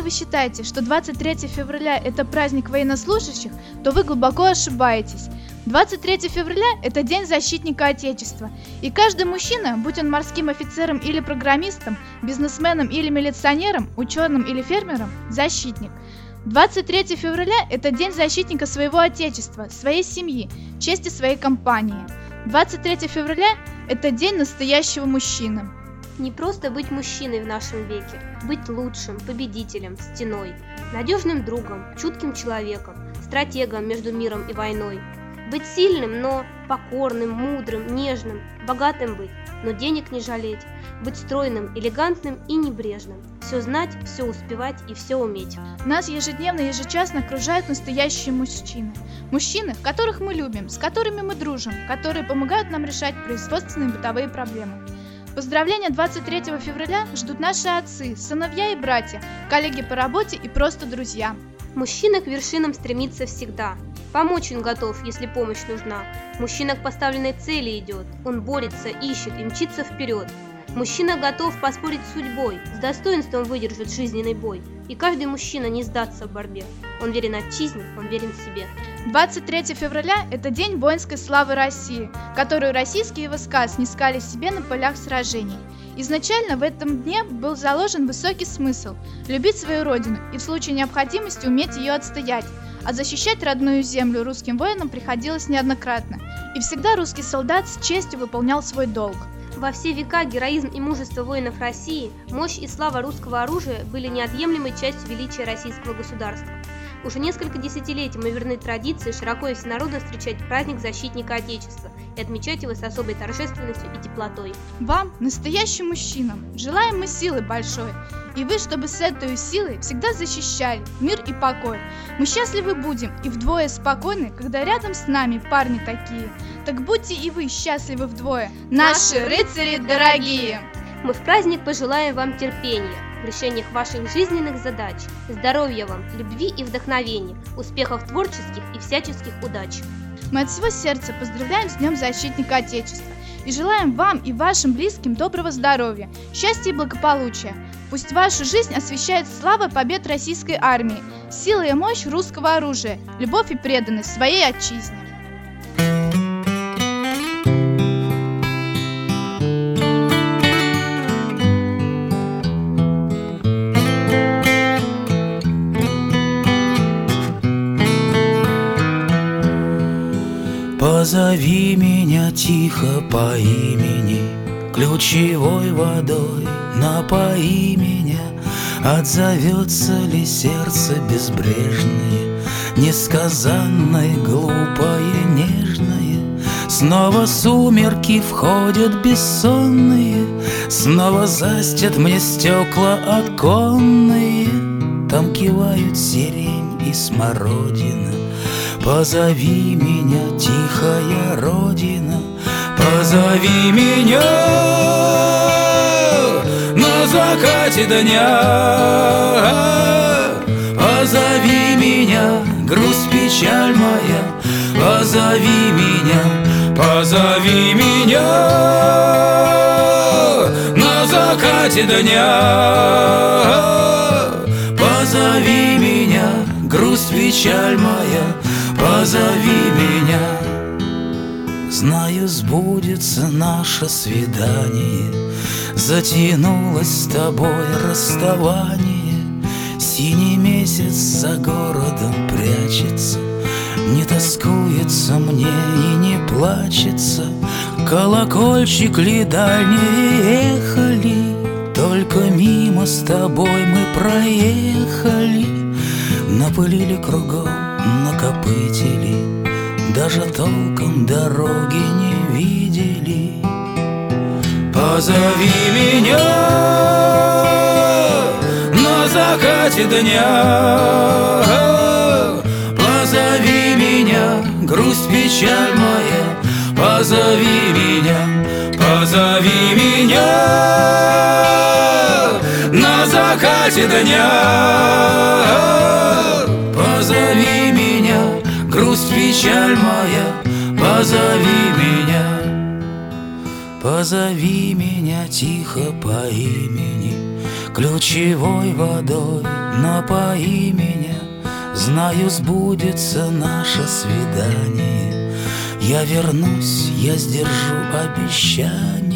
вы считаете, что 23 февраля – это праздник военнослужащих, то вы глубоко ошибаетесь. 23 февраля – это День защитника Отечества. И каждый мужчина, будь он морским офицером или программистом, бизнесменом или милиционером, ученым или фермером – защитник. 23 февраля – это День защитника своего Отечества, своей семьи, чести своей компании. 23 февраля – это День настоящего мужчины. Не просто быть мужчиной в нашем веке, быть лучшим, победителем, стеной, надежным другом, чутким человеком, стратегом между миром и войной. Быть сильным, но покорным, мудрым, нежным, богатым быть, но денег не жалеть. Быть стройным, элегантным и небрежным. Все знать, все успевать и все уметь. Нас ежедневно и ежечасно окружают настоящие мужчины. Мужчины, которых мы любим, с которыми мы дружим, которые помогают нам решать производственные и бытовые проблемы. Поздравления 23 февраля ждут наши отцы, сыновья и братья, коллеги по работе и просто друзья. Мужчина к вершинам стремится всегда. Помочь он готов, если помощь нужна. Мужчина к поставленной цели идет. Он борется, ищет и мчится вперед. Мужчина готов поспорить с судьбой, с достоинством выдержит жизненный бой. И каждый мужчина не сдаться в борьбе. Он верен отчизне, он верен себе. 23 февраля – это День воинской славы России, которую российские войска снискали себе на полях сражений. Изначально в этом дне был заложен высокий смысл – любить свою родину и в случае необходимости уметь ее отстоять. А защищать родную землю русским воинам приходилось неоднократно. И всегда русский солдат с честью выполнял свой долг. Во все века героизм и мужество воинов России, мощь и слава русского оружия были неотъемлемой частью величия российского государства. Уже несколько десятилетий мы верны традиции широко и всенародно встречать праздник защитника Отечества и отмечать его с особой торжественностью и теплотой. Вам, настоящим мужчинам, желаем мы силы большой, и вы, чтобы с этой силой всегда защищали мир и покой. Мы счастливы будем и вдвое спокойны, когда рядом с нами парни такие. Так будьте и вы счастливы вдвое, наши рыцари дорогие! Мы в праздник пожелаем вам терпения в решениях ваших жизненных задач, здоровья вам, любви и вдохновения, успехов творческих и всяческих удач. Мы от всего сердца поздравляем с Днем Защитника Отечества и желаем вам и вашим близким доброго здоровья, счастья и благополучия. Пусть вашу жизнь освещает слава побед российской армии, сила и мощь русского оружия, любовь и преданность своей отчизне. Позови меня тихо по имени, ключевой водой напои меня. Отзовется ли сердце безбрежное, несказанное, глупое, нежное? Снова сумерки входят бессонные, снова застят мне стекла оконные. Там кивают сирень и смородина. Позови меня, тихая родина, позови меня на закате дня. Позови меня, грусть, печаль моя, позови меня, позови меня на закате дня. Позови меня, грусть, печаль моя, позови меня. Знаю, сбудется наше свидание, затянулось с тобой расставание. Синий месяц за городом прячется, не тоскуется мне и не плачется. Колокольчик ли дальние ехали, только мимо с тобой мы проехали. Напылили кругом, накопытили, даже толком дороги не видели. Позови меня на закате дня. Позови меня, грусть, печаль моя, позови меня, позови меня на закате дня. Позови меня, грусть, печаль моя, позови меня. Позови меня тихо по имени, ключевой водой напои меня. Знаю, сбудется наше свидание. Я вернусь, я сдержу обещание.